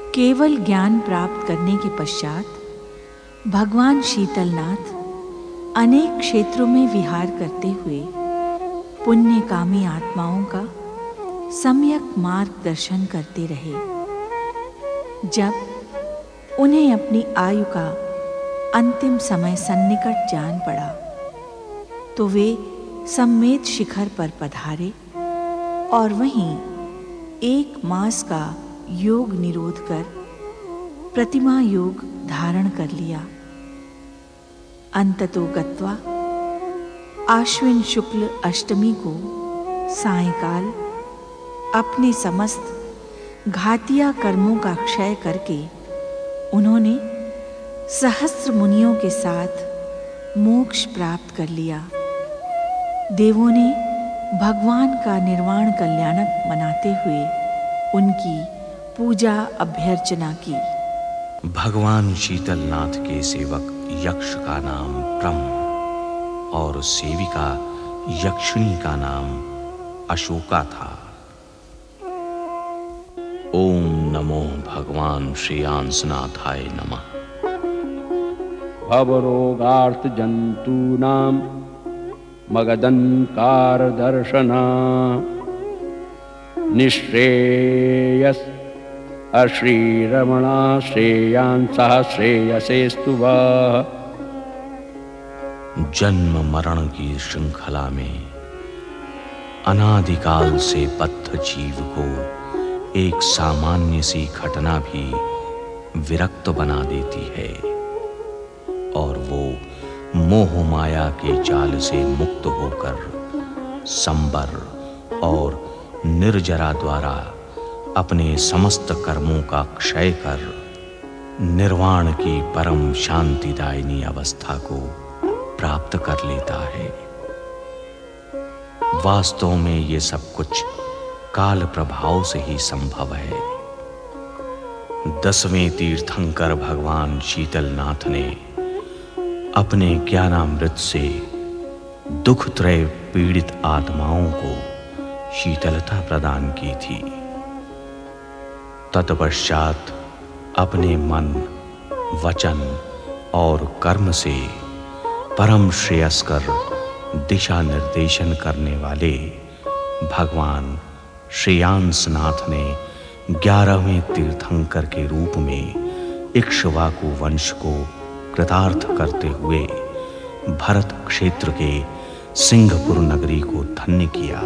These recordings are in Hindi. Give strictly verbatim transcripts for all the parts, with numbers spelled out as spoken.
केवल ज्ञान प्राप्त करने के पश्चात भगवान शीतलनाथ अनेक क्षेत्रों में विहार करते हुए पुण्यकामी आत्माओं का सम्यक मार्गदर्शन करते रहे। जब उन्हें अपनी आयु का अंतिम समय सन्निकट जान पड़ा तो वे सम्मेद शिखर पर पधारे और वहीं एक मास का योग निरोध कर प्रतिमा योग धारण कर लिया। अंततो गत्वा आश्विन शुक्ल अष्टमी को सायंकाल अपने समस्त घातिया कर्मों का क्षय करके उन्होंने सहस्त्र मुनियों के साथ मोक्ष प्राप्त कर लिया। देवों ने भगवान का निर्वाण कल्याणक मनाते हुए उनकी पूजा अभ्यर्चना की। भगवान शीतलनाथ के सेवक यक्ष का नाम ब्रह्म और सेविका यक्षिणी का नाम अशोका था। ओम नमो भगवान श्रेयांसनाथाय नमः। भवरोगार्थ जंतूनां मगदंकार दर्शना निःश्रेयस अश्रीरमणा श्रेयांसः श्रेयसेस्तु वः। जन्म मरण की श्रृंखला में अनादिकाल से बद्ध जीव को एक सामान्य सी घटना भी विरक्त बना देती है और वो मोह माया के जाल से मुक्त होकर संबर और निर्जरा द्वारा अपने समस्त कर्मों का क्षय कर निर्वाण की परम शांतिदायिनी अवस्था को प्राप्त कर लेता है। वास्तव में ये सब कुछ काल प्रभाव से ही संभव है। दसवें तीर्थंकर भगवान शीतलनाथ ने अपने ज्ञानामृत से दुख त्रय पीड़ित आत्माओं को शीतलता प्रदान की थी। तत्पश्चात अपने मन, वचन और कर्म से परम श्रेयस्कर दिशा निर्देशन करने वाले भगवान श्रेयांसनाथ ने ग्यारहवें तीर्थंकर के रूप में इक्ष्वाकु वंश को कृतार्थ करते हुए भरत क्षेत्र के सिंहपुर नगरी को धन्य किया।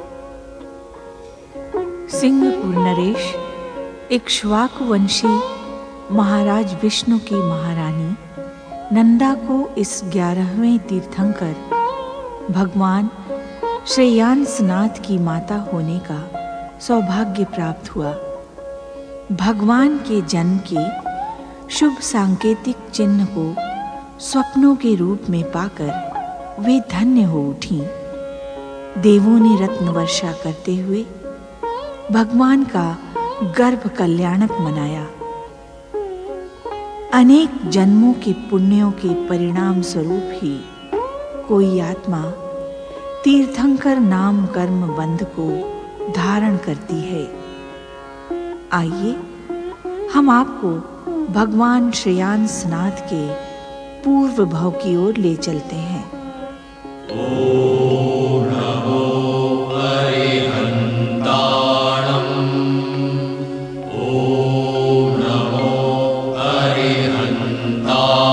सिंहपुर नरेश इक्ष्वाकु वंशी महाराज विष्णु की महारानी नंदा को इस ग्यारहवें तीर्थंकर भगवान श्रेयांसनाथ की माता होने का सौभाग्य प्राप्त हुआ। भगवान के जन्म के शुभ सांकेतिक चिन्ह को स्वप्नों के रूप में पाकर वे धन्य हो उठी। देवों ने रत्न वर्षा करते हुए भगवान का गर्भ कल्याणक मनाया। अनेक जन्मों के पुण्यों के परिणाम स्वरूप ही कोई आत्मा तीर्थंकर नाम कर्म बंध को धारण करती है। आइए हम आपको भगवान श्रेयांसनाथ के पूर्व भव की ओर ले चलते हैं। ओम नमो अरिहंताणं। ओम नमो अरिहंताणं।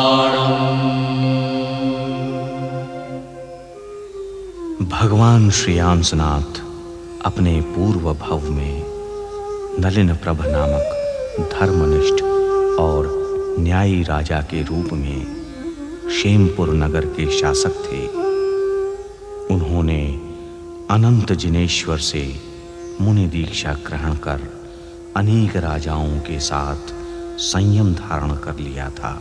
भगवान श्रेयांसनाथ अपने पूर्व भव में नलिन प्रभ नामक धर्मनिष्ठ और न्यायी राजा के रूप में क्षेमपुर नगर के शासक थे। उन्होंने अनंत जिनेश्वर से मुनि दीक्षा ग्रहण कर अनेक राजाओं के साथ संयम धारण कर लिया था।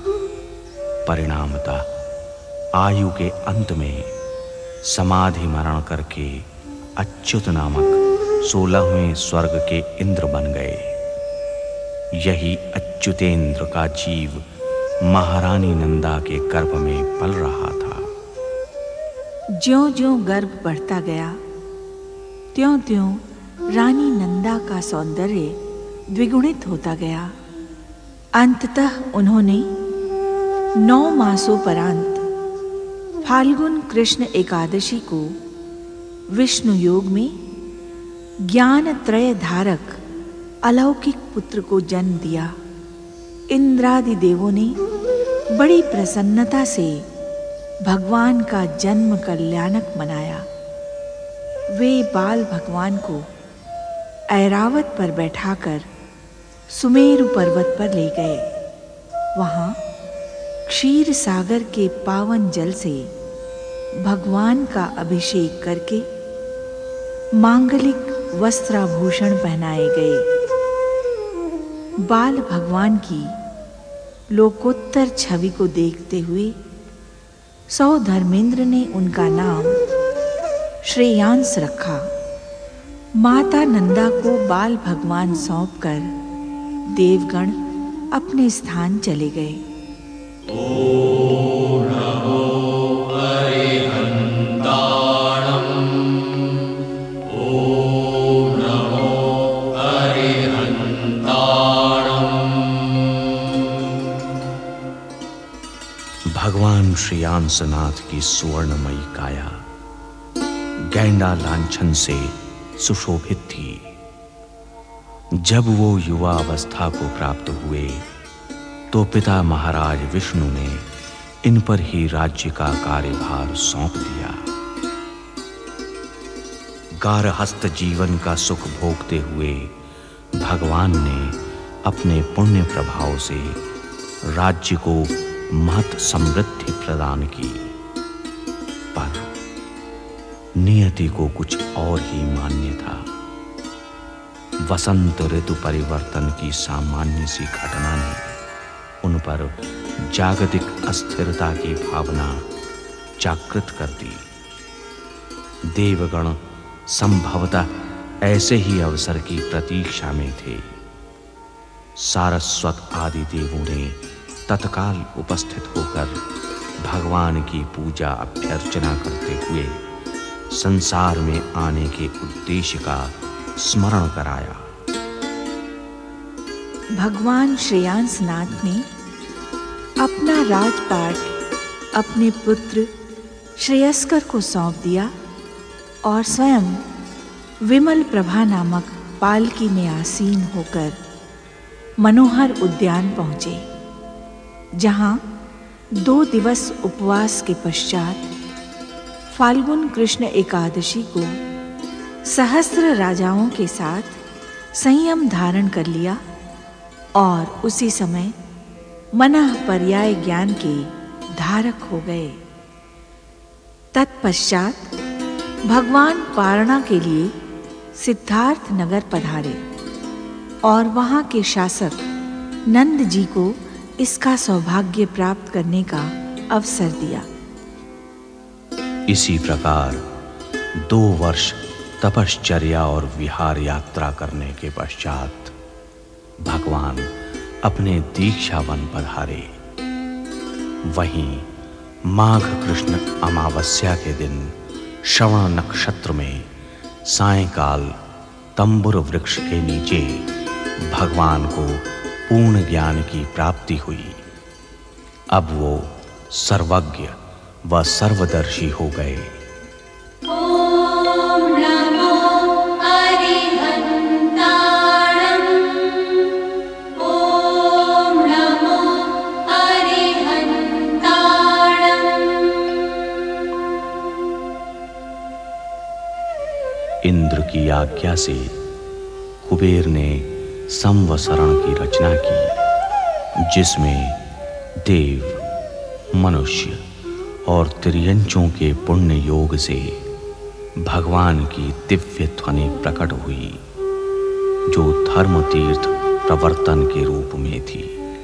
परिणामतः आयु के अंत में समाधि मरण करके अच्युत नामक सोलहवें स्वर्ग के इंद्र बन गए। यही अच्युतेंद्र का जीव महारानी नंदा के गर्भ में पल रहा था। ज्यों-ज्यों गर्भ बढ़ता गया त्यों-त्यों रानी नंदा का सौंदर्य द्विगुणित होता गया अंततः उन्होंने नौ मासों परांत फाल्गुन कृष्ण एकादशी को विष्णु योग में ज्ञान त्रय धारक अलौकिक पुत्र को जन्म दिया। इंद्रादि देवों ने बड़ी प्रसन्नता से भगवान का जन्म कल्याणक मनाया। वे बाल भगवान को ऐरावत पर बैठाकर सुमेरु पर्वत पर ले गए। वहां क्षीर सागर के पावन जल से भगवान का अभिषेक करके मांगलिक वस्त्राभूषण पहनाए गए। बाल भगवान की लोकोत्तर छवि को देखते हुए सौधर्मेंद्र ने उनका नाम श्रेयांस रखा। माता नंदा को बाल भगवान सौंपकर देवगण अपने स्थान चले गए। ओम नमो अरिहन्ताणम्। ओम नमो अरिहन्ताणम्। भगवान श्रेयांसनाथ की सुवर्णमयी काया गैंडा लांछन से सुशोभित थी। जब वो युवा अवस्था को प्राप्त हुए तो पिता महाराज विष्णु ने इन पर ही राज्य का कार्यभार सौंप दिया। गारहस्थ जीवन का सुख भोगते हुए भगवान ने अपने पुण्य प्रभाव से राज्य को महत समृद्धि प्रदान की, पर नियति को कुछ और ही मान्य था। वसंत ऋतु परिवर्तन की सामान्य सी घटना ने उन पर जागतिक अस्थिरता की भावना जागृत कर दी। देवगण संभवतः ऐसे ही अवसर की प्रतीक्षा में थे। सारस्वत आदि देवों ने तत्काल उपस्थित होकर भगवान की पूजा अभ्यर्चना करते हुए संसार में आने के उद्देश्य का स्मरण कराया। भगवान श्रेयांसनाथ ने अपना राजपाट अपने पुत्र श्रेयस्कर को सौंप दिया और स्वयं विमल प्रभा नामक पालकी में आसीन होकर मनोहर उद्यान पहुंचे, जहां दो दिवस उपवास के पश्चात फाल्गुन कृष्ण एकादशी को सहस्त्र राजाओं के साथ संयम धारण कर लिया और उसी समय मनः पर्याय ज्ञान के धारक हो गए। तत्पश्चात भगवान पारणा के लिए सिद्धार्थ नगर पधारे और वहां के शासक नंद जी को इसका सौभाग्य प्राप्त करने का अवसर दिया। इसी प्रकार दो वर्ष तपश्चर्या और विहार यात्रा करने के पश्चात भगवान अपने दीक्षा वन पधारे। वहीं माघ कृष्ण अमावस्या के दिन श्रवण नक्षत्र में सायंकाल तंबुर वृक्ष के नीचे भगवान को पूर्ण ज्ञान की प्राप्ति हुई। अब वो सर्वज्ञ व सर्वदर्शी हो गए। ओम नमो अरिहन्ताणम्। ओम नमो अरिहन्ताणम्। इंद्र की आज्ञा से कुबेर ने संवसरण की रचना की, जिसमें देव, मनुष्य और त्रियंचों के पुण्य योग से भगवान की दिव्य ध्वनि प्रकट हुई, जो धर्म तीर्थ प्रवर्तन के रूप में थी।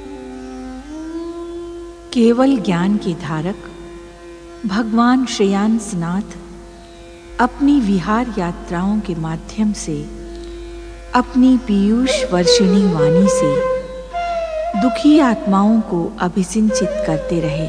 केवल ज्ञान के धारक भगवान श्रेयांसनाथ अपनी विहार यात्राओं के माध्यम से अपनी पीयूष वर्षिणी वाणी से दुखी आत्माओं को अभिसिंचित करते रहे।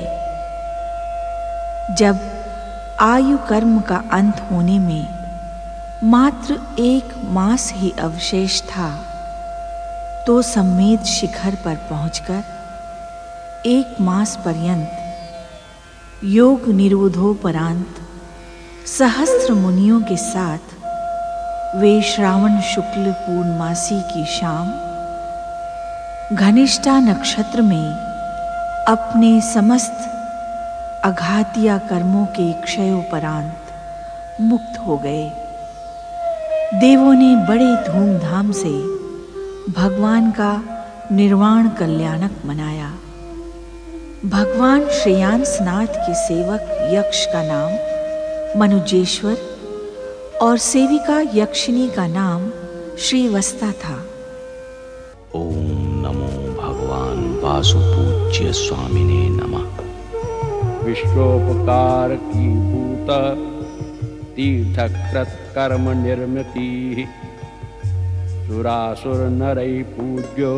जब आयु कर्म का अंत होने में मात्र एक मास ही अवशेष था, तो सम्मेद शिखर पर पहुंचकर एक मास पर्यंत योग निरोधोपरांत सहस्त्र मुनियों के साथ वे श्रावण शुक्ल पूर्णमासी की शाम घनिष्ठा नक्षत्र में अपने समस्त अघातिया कर्मों के क्षयोपरांत मुक्त हो गए। देवों ने बड़े धूमधाम से भगवान का निर्वाण कल्याणक मनाया। भगवान श्रेयांसनाथ के सेवक यक्ष का नाम मनुजेश्वर और सेविका यक्षिणी का नाम श्रीवस्ता था। ओम नमो भगवान वासुपूज्य स्वामिने नमः। विश्वोपकार की भूत तीर्थकृत कर्म निर्मिति सुरासुर नरै पूज्यो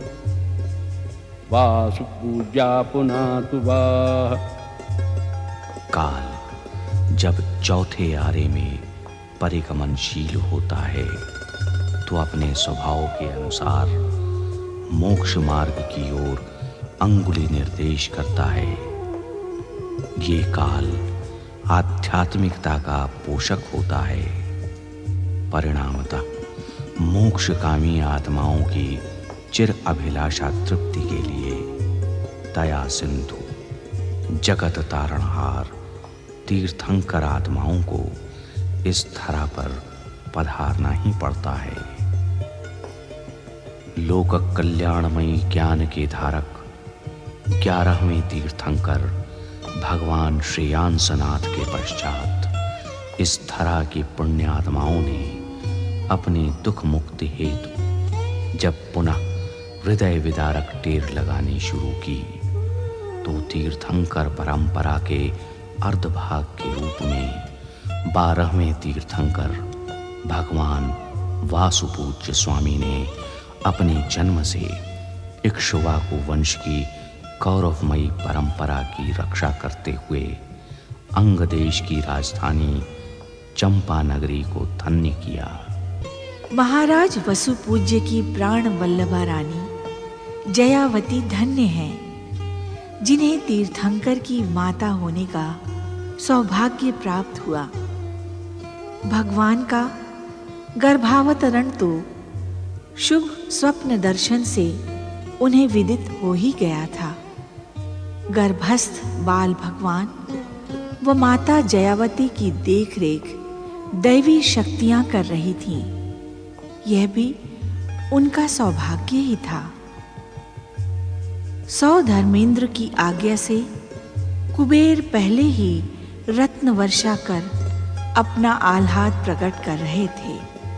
वासु पूजा पुनातु वाह। काल जब चौथे आरे में परिगमनशील होता है तो अपने स्वभाव के अनुसार मोक्ष मार्ग की ओर अंगुली निर्देश करता है। ये काल आध्यात्मिकता का पोषक होता है। परिणामतः मोक्षकामी आत्माओं की चिर अभिलाषा तृप्ति के लिए दया सिंधु जगत तारणहार तीर्थंकर आत्माओं को इस धरा पर पधारना ही पड़ता है। लोक कल्याणमयी ज्ञान के धारक ग्यारहवें तीर्थंकर भगवान श्रेयांसनाथ के पश्चात इस धरा की पुण्यात्माओं ने अपनी दुख मुक्ति हेतु जब पुनः हृदय विदारक टेर लगानी शुरू की तो तीर्थंकर परंपरा के अर्धभाग के रूप में बारहवें तीर्थंकर भगवान वासुपूज्य स्वामी ने अपने जन्म से इक्ष्वाकु वंश की कौरवमयी परंपरा की रक्षा करते हुए अंग देश की राजधानी चंपा नगरी को धन्य किया। महाराज वसुपूज्य की प्राण वल्लभा रानी जयावती धन्य हैं, जिन्हें तीर्थंकर की माता होने का सौभाग्य प्राप्त हुआ। भगवान का गर्भावतरण तो शुभ स्वप्न दर्शन से उन्हें विदित हो ही गया था। गर्भस्थ बाल भगवान व माता जयावती की देखरेख दैवी शक्तियां कर रही थीं। यह भी उनका सौभाग्य ही था। सौ धर्मेंद्र की आज्ञा से कुबेर पहले ही रत्न वर्षा कर अपना आह्लाद प्रकट कर रहे थे।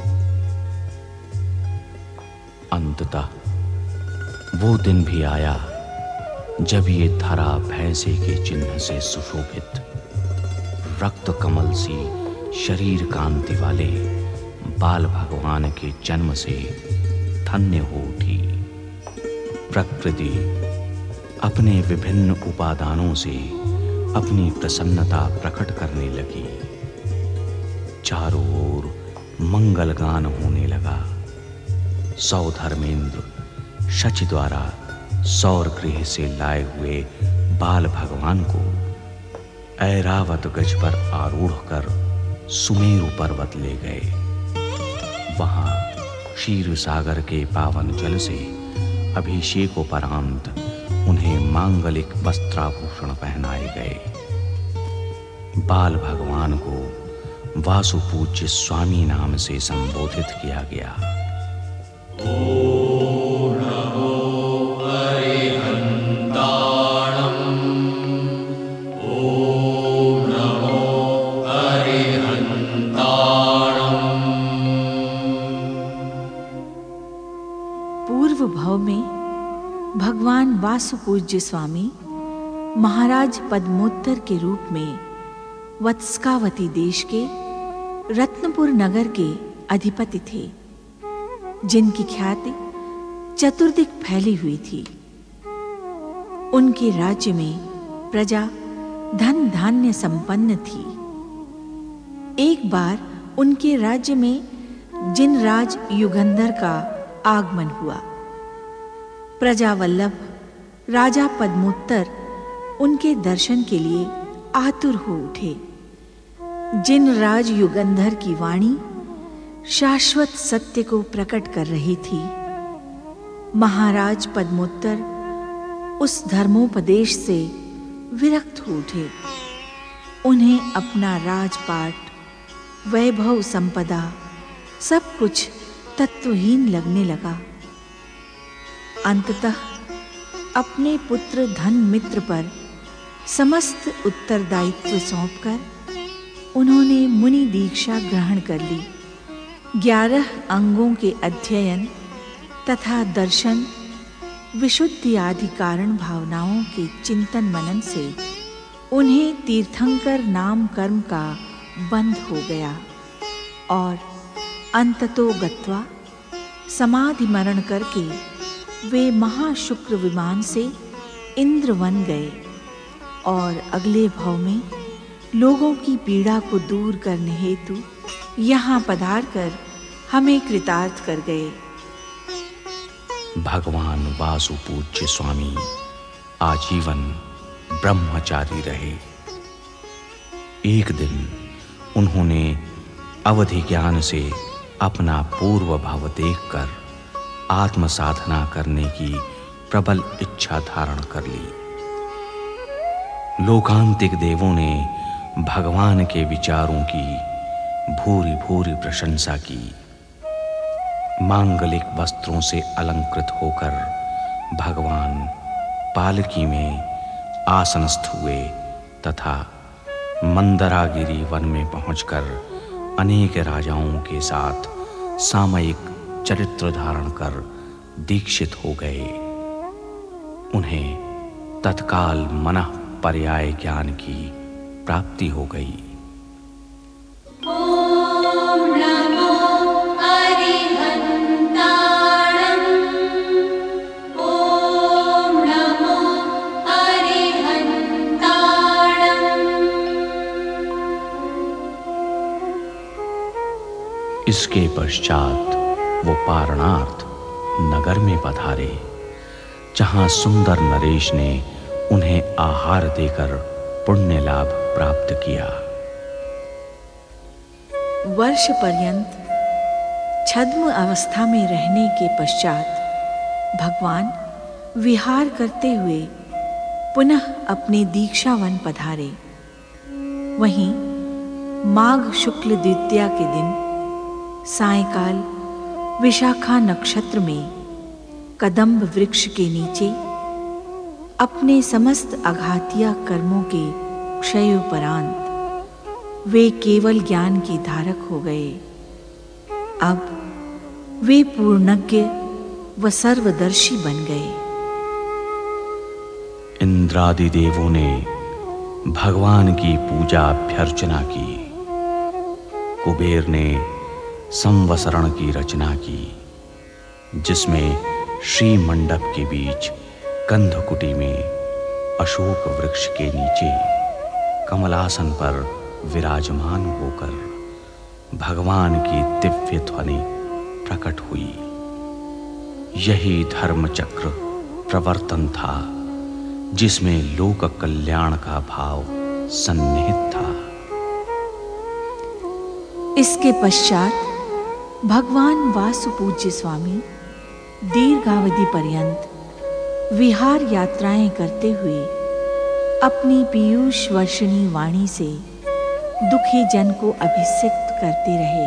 अंततः वो दिन भी आया जब ये धरा भैंसे के चिन्ह से सुशोभित रक्त कमल सी शरीर कांति वाले बाल भगवान के जन्म से धन्य हो उठी। प्रकृति अपने विभिन्न उपादानों से अपनी प्रसन्नता प्रकट करने लगी। चारों ओर मंगल गान होने लगा। सौ धर्मेंद्र शची द्वारा सौर गृह से लाए हुए बाल भगवान को ऐरावत गज पर आरूढ़ कर सुमेरु पर्वत ले गए। वहां क्षीर सागर के पावन जल से अभिषेकोपरांत उन्हें मांगलिक वस्त्राभूषण पहनाए गए। बाल भगवान को वासुपूज्य स्वामी नाम से संबोधित किया गया। ओम नमो अरिहंताणं। ओम नमो अरिहंताणं। पूर्व भव में भगवान वासुपूज्य स्वामी महाराज पद्मोत्तर के रूप में वत्स्कावती देश के रत्नपुर नगर के अधिपति थे, जिनकी ख्याति चतुर्दिक फैली हुई थी। उनके राज्य में प्रजा धन धान्य संपन्न थी। एक बार उनके राज्य में जिनराज युगंधर का आगमन हुआ। प्रजावल्लभ राजा पद्मोत्तर उनके दर्शन के लिए आतुर हो उठे। जिन राज युगंधर की वाणी शाश्वत सत्य को प्रकट कर रही थी, महाराज पद्मोत्तर उस धर्मोपदेश से विरक्त हो उठे। उन्हें अपना राजपाट, वैभव, संपदा सब कुछ तत्वहीन लगने लगा। अंततः अपने पुत्र धन मित्र पर समस्त उत्तरदायित्व सौंपकर उन्होंने मुनि दीक्षा ग्रहण कर ली। ग्यारह अंगों के अध्ययन तथा दर्शन, विशुद्धि आदि कारण भावनाओं के चिंतन मनन से उन्हें तीर्थंकर नाम कर्म का बंध हो गया और अंततो गत्वा समाधि मरण करके वे महाशुक्र विमान से इंद्र बन गए और अगले भव में लोगों की पीड़ा को दूर करने हेतु यहाँ पधार कर हमें कृतार्थ कर गए। भगवान वासु पूज्य स्वामी आजीवन ब्रह्मचारी रहे। एक दिन उन्होंने अवधि ज्ञान से अपना पूर्व भाव देखकर आत्म साधना करने की प्रबल इच्छा धारण कर ली। लोकांतिक देवों ने भगवान के विचारों की भूरी भूरी प्रशंसा की। मांगलिक वस्त्रों से अलंकृत होकर भगवान पालकी में आसनस्थ हुए तथा मंदरागिरी वन में पहुंचकर अनेक राजाओं के साथ सामयिक चरित्र धारण कर दीक्षित हो गए। उन्हें तत्काल मनः पर्याय ज्ञान की प्राप्ति हो गई। ॐ नमो अरिहन्ताणम्। ॐ नमो अरिहन्ताणम्। इसके पश्चात वो पारणार्थ नगर में पधारे, जहां सुंदर नरेश ने उन्हें आहार देकर पुण्य लाभ प्राप्त किया। वर्ष पर्यंत छद्म अवस्था में रहने के पश्चात भगवान विहार करते हुए पुनः अपने दीक्षावन पधारे। वहीं माघ शुक्ल द्वितीया के दिन सायंकाल विशाखा नक्षत्र में कदम्ब वृक्ष के नीचे अपने समस्त अघातिया कर्मों के क्षयोपरांत वे केवल ज्ञान के धारक हो गए। अब वे पूर्णज्ञ व सर्वदर्शी बन गए। इंद्रादि देवों ने भगवान की पूजा अभ्यर्चना की। कुबेर ने संवसरण की रचना की, जिसमें श्री मंडप के बीच कंधकुटी में अशोक वृक्ष के नीचे कमलासन पर विराजमान होकर भगवान की दिव्य ध्वनि प्रकट हुई। यही धर्मचक्र प्रवर्तन था, जिसमें लोक कल्याण का भाव सन्निहित था। इसके पश्चात भगवान वासुपूज्य स्वामी दीर्घावधि पर्यंत विहार यात्राएं करते हुए अपनी पीयूष वर्षिणी वाणी से दुखी जन को अभिषिक्त करते रहे।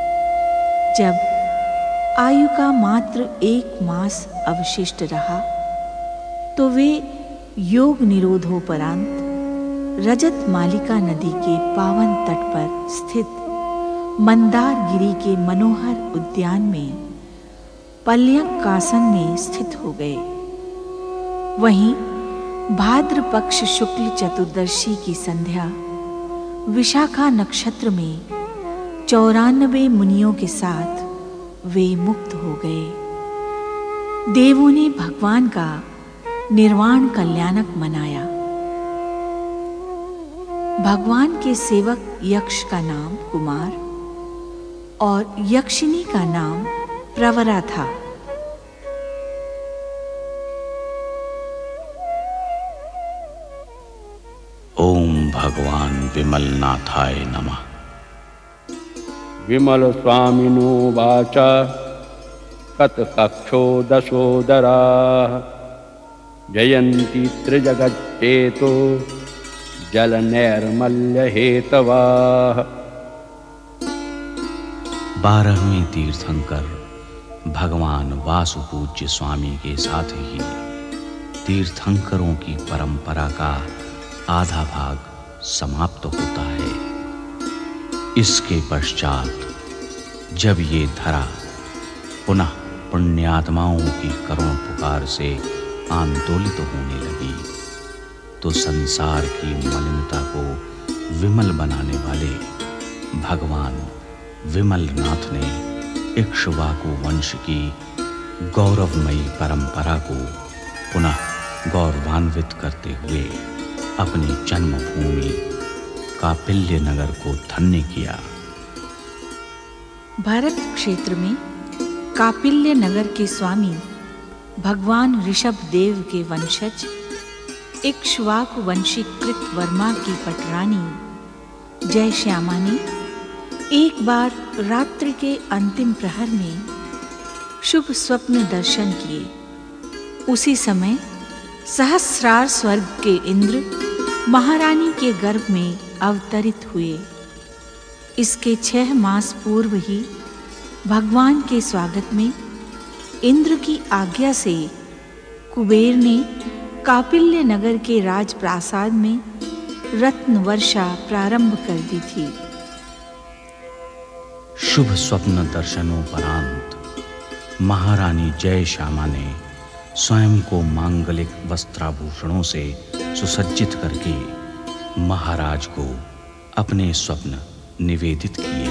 जब आयु का मात्र एक मास अवशिष्ट रहा तो वे योग निरोधोपरांत रजत मालिका नदी के पावन तट पर स्थित मंदार गिरी के मनोहर उद्यान में पल्यकासन में स्थित हो गए। वहीं भाद्र पक्ष शुक्ल चतुर्दशी की संध्या विशाखा नक्षत्र में चौरानबे मुनियों के साथ वे मुक्त हो गए। देवों ने भगवान का निर्वाण कल्याणक मनाया। भगवान के सेवक यक्ष का नाम कुमार और यक्षिनी का नाम प्रवरा था। ओम भगवान विमलनाथाय नमः। विमल स्वामिनो वाचा कतकक्षो दशोदराः जयन्ति त्रिजगच्चेतो जलनैर्मल्यहेतवाः। बारहवें तीर्थंकर भगवान वासुपूज्य स्वामी के साथ ही तीर्थंकरों की परंपरा का आधा भाग समाप्त होता है। इसके पश्चात जब ये धरा पुनः पुण्यात्माओं की करुण पुकार से आंदोलित होने लगी, तो संसार की मलिनता को विमल बनाने वाले भगवान विमलनाथ ने इक्ष्वाकु वंश की गौरवमयी परंपरा को पुनः गौरवान्वित करते हुए अपनी जन्मभूमि कापिल्य नगर को धन्य किया। भारत क्षेत्र में कापिल्य नगर के स्वामी भगवान ऋषभ देव के वंशज इक्ष्वाकु वंशी कृतवर्मा की पटरानी जय श्यामा ने एक बार रात्रि के अंतिम प्रहर में शुभ स्वप्न दर्शन किए। उसी समय सहस्रार स्वर्ग के इंद्र महारानी के गर्भ में अवतरित हुए। इसके छह मास पूर्व ही भगवान के स्वागत में इंद्र की आज्ञा से कुबेर ने कापिल्य नगर के राजप्रासाद में रत्न वर्षा प्रारंभ कर दी थी। शुभ स्वप्न दर्शनोपरांत महारानी जय श्यामा ने स्वयं को मांगलिक वस्त्राभूषणों से सुसज्जित करके महाराज को अपने स्वप्न निवेदित किए।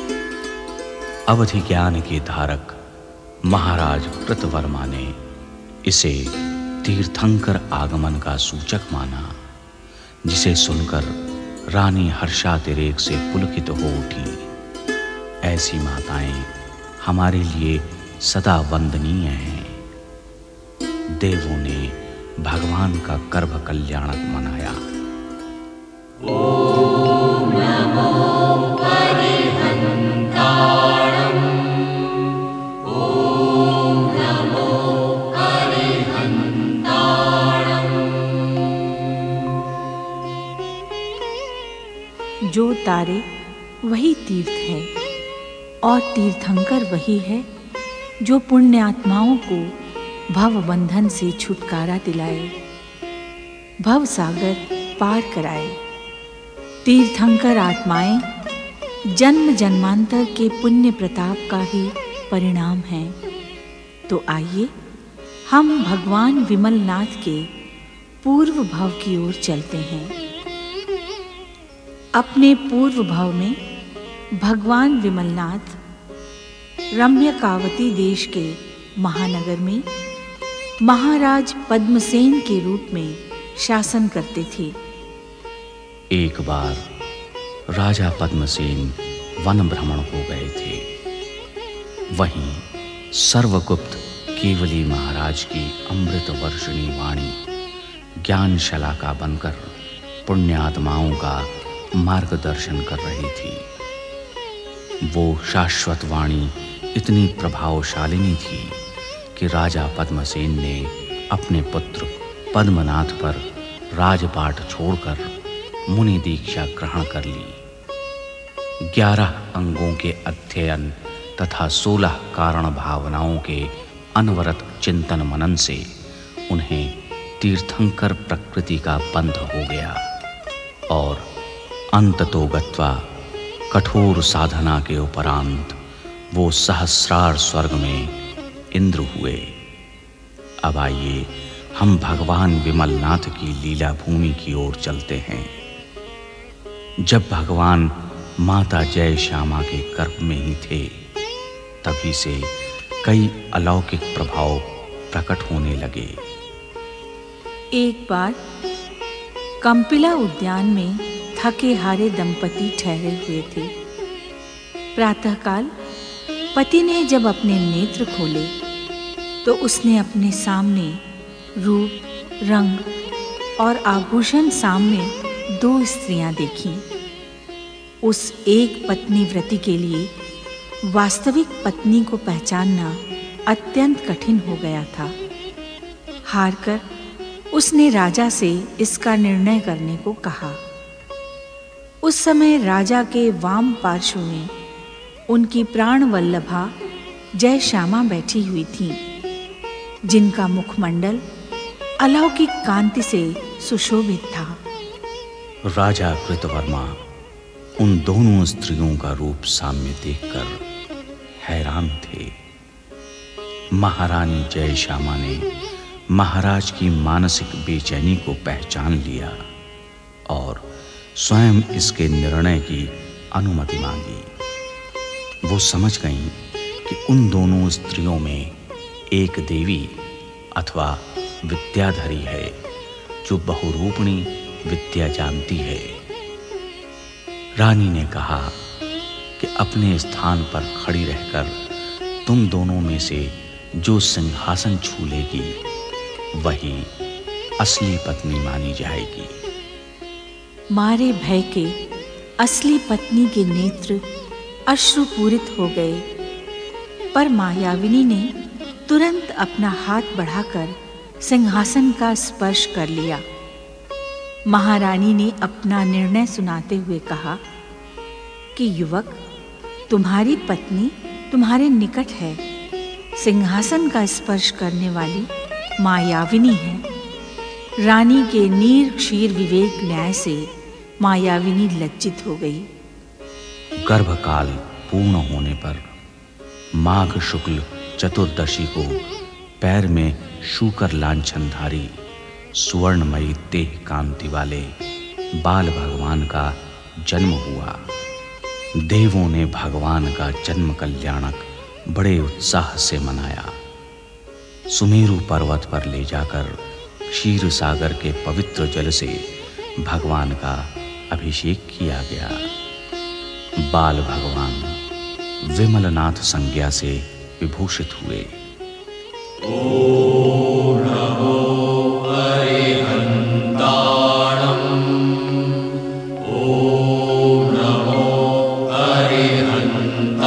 अवधि ज्ञान के धारक महाराज कृतवर्मा ने इसे तीर्थंकर आगमन का सूचक माना, जिसे सुनकर रानी हर्षातिरेक से पुलकित हो उठी। ऐसी माताएं हमारे लिए सदा वंदनीय हैं। देवों ने भगवान का गर्भ कल्याणक मनाया। ओम नमो अरिहन्ताणम्। ओम नमो अरिहन्ताणम्। जो तारे वही तीर्थ है और तीर्थंकर वही है जो पुण्यात्माओं को भव बंधन से छुटकारा दिलाए, भव सागर पार कराए। तीर्थंकर आत्माएं जन्म जन्मांतर के पुण्य प्रताप का ही परिणाम हैं। तो आइए हम भगवान विमलनाथ के पूर्व भव की ओर चलते हैं। अपने पूर्व भव में भगवान विमलनाथ रम्यकावती देश के महानगर में महाराज पद्मसेन के रूप में शासन करते थे। एक बार राजा पद्मसेन वन भ्रमण हो गए थे। वहीं सर्वगुप्त केवली महाराज की अमृत वर्षिणी वाणी ज्ञान शलाका बनकर पुण्यात्माओं का मार्गदर्शन कर रही थी। वो शाश्वत वाणी इतनी प्रभावशालिनी थी कि राजा पद्मसेन ने अपने पुत्र पद्मनाथ पर राजपाट छोड़कर मुनि दीक्षा ग्रहण कर ली। ग्यारह अंगों के अध्ययन तथा सोलह कारण भावनाओं के अनवरत चिंतन मनन से उन्हें तीर्थंकर प्रकृति का बंध हो गया और अंततो गत्वा कठोर साधना के उपरांत वो सहस्रार स्वर्ग में इंद्र हुए। अब आइए हम भगवान विमलनाथ की लीला भूमि की ओर चलते हैं। जब भगवान माता जय श्यामा के गर्भ में ही थे, तभी से कई अलौकिक प्रभाव प्रकट होने लगे। एक बार कंपिला उद्यान में थके हारे दंपति ठहरे हुए थे। प्रातःकाल पति ने जब अपने नेत्र खोले तो उसने अपने सामने रूप, रंग और आभूषण सामने दो स्त्रियां देखीं। उस एक पत्नी व्रती के लिए वास्तविक पत्नी को पहचानना अत्यंत कठिन हो गया था। हारकर उसने राजा से इसका निर्णय करने को कहा। उस समय राजा के वाम पार्श्व में उनकी प्राण वल्लभा जय श्यामा बैठी हुई थीं, जिनका मुखमंडल अलौकिक कांति से सुशोभित था। राजा कृतवर्मा उन दोनों स्त्रियों का रूप साम्य देखकर हैरान थे। महारानी जय श्यामा ने महाराज की मानसिक बेचैनी को पहचान लिया और स्वयं इसके निर्णय की अनुमति मांगी। वो समझ गईं कि उन दोनों स्त्रियों में एक देवी अथवा विद्याधरी है जो बहुरूपणी विद्या जानती है। रानी ने कहा कि अपने स्थान पर खड़ी रहकर तुम दोनों में से जो सिंहासन छू लेगी वही असली पत्नी मानी जाएगी। मारे भय के असली पत्नी के नेत्र अश्रुपूरित हो गए, पर मायाविनी ने तुरंत अपना हाथ बढ़ाकर सिंहासन का स्पर्श कर लिया। महारानी ने अपना निर्णय सुनाते हुए कहा कि युवक, तुम्हारी पत्नी तुम्हारे निकट है। सिंहासन का स्पर्श करने वाली मायाविनी है। रानी के नीर क्षीर विवेक न्याय से मायाविनी लज्जित हो गई। गर्भकाल पूर्ण होने पर माघ शुक्ल चतुर्दशी को पैर में शूकर लांछनधारी सुवर्णमयी देह कांति वाले बाल भगवान का जन्म हुआ। देवों ने भगवान का जन्म कल्याणक बड़े उत्साह से मनाया। सुमेरु पर्वत पर ले जाकर क्षीर सागर के पवित्र जल से भगवान का अभिषेक किया गया। बाल भगवान विमलनाथ संज्ञा से विभूषित हुए। ओम नमो अरिहंताणं। ओम नमो अरिहंताणं।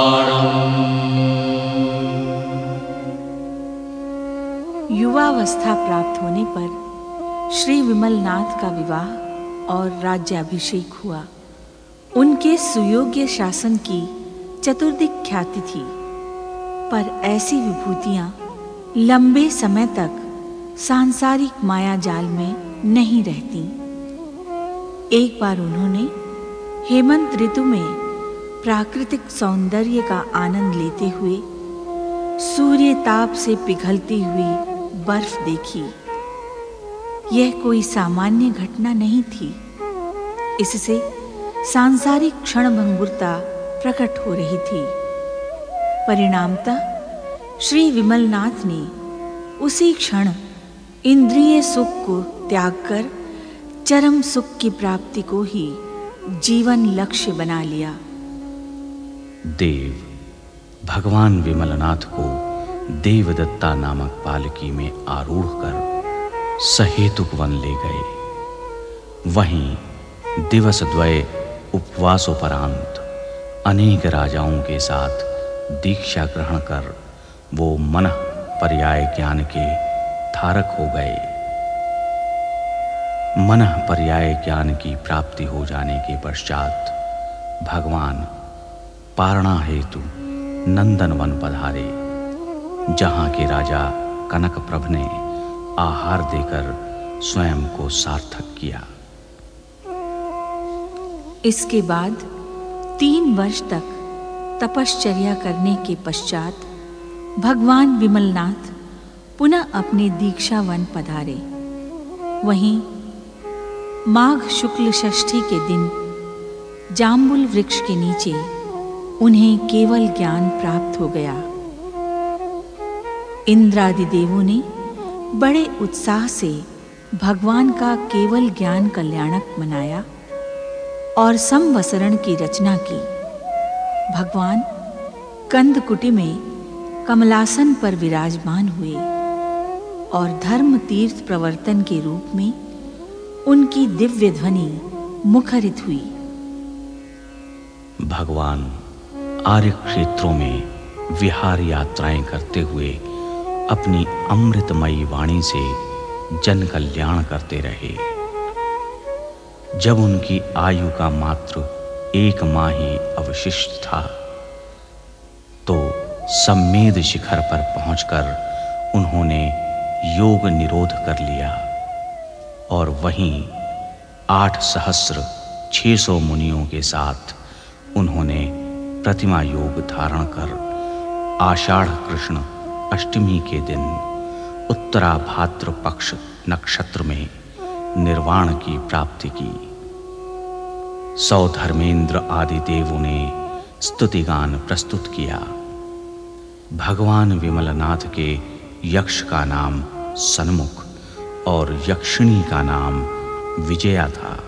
युवावस्था प्राप्त होने पर श्री विमलनाथ का विवाह और राज्याभिषेक हुआ। उनके सुयोग्य शासन की चतुर्दिक ख्याति थी, पर ऐसी विभूतियां लंबे समय तक सांसारिक माया जाल में नहीं रहती। एक बार उन्होंने हेमंत ऋतु में प्राकृतिक सौंदर्य का आनंद लेते हुए सूर्य ताप से पिघलती हुई बर्फ देखी। यह कोई सामान्य घटना नहीं थी। इससे सांसारिक क्षणभंगुरता प्रकट हो रही थी। परिणामतः श्री विमलनाथ ने उसी क्षण इंद्रिय सुख को त्याग कर चरम सुख की प्राप्ति को ही जीवन लक्ष्य बना लिया। देव भगवान विमलनाथ को देवदत्ता नामक पालकी में आरूढ़ कर सहेतुक वन ले गए। वहीं दिवस द्वय उपवासोपरांत अनेक राजाओं के साथ दीक्षा ग्रहण कर वो मनः पर्याय ज्ञान के धारक हो गए। मनः पर्याय ज्ञान की प्राप्ति हो जाने के पश्चात भगवान पारणा हेतु नंदनवन पधारे, जहाँ के राजा कनकप्रभ ने आहार देकर स्वयं को सार्थक किया। इसके बाद तीन वर्ष तक तपश्चर्या करने के पश्चात भगवान विमलनाथ पुनः अपने दीक्षा वन पधारे। वहीं माघ शुक्ल षष्ठी के दिन जाम्बुल वृक्ष के नीचे उन्हें केवल ज्ञान प्राप्त हो गया। इंद्रादि देवों ने बड़े उत्साह से भगवान का केवल ज्ञान कल्याणक मनाया और संवसरण की रचना की। भगवान कंदकुटी में कमलासन पर विराजमान हुए और धर्म तीर्थ प्रवर्तन के रूप में उनकी दिव्य ध्वनि मुखरित हुई। भगवान आर्य क्षेत्रों में विहार यात्राएं करते हुए अपनी अमृतमयी वाणी से जन कल्याण करते रहे। जब उनकी आयु का मात्र एक माह ही अवशिष्ट था तो सम्मेद शिखर पर पहुंचकर उन्होंने योग निरोध कर लिया और वहीं आठ सहस्र छह सौ मुनियों के साथ उन्होंने प्रतिमा योग धारण कर आषाढ़ कृष्ण अष्टमी के दिन उत्तरा भाद्र पक्ष नक्षत्र में निर्वाण की प्राप्ति की। सौ धर्मेंद्र आदि देवों ने स्तुतिगान प्रस्तुत किया। भगवान विमलनाथ के यक्ष का नाम सन्मुख और यक्षिणी का नाम विजया था।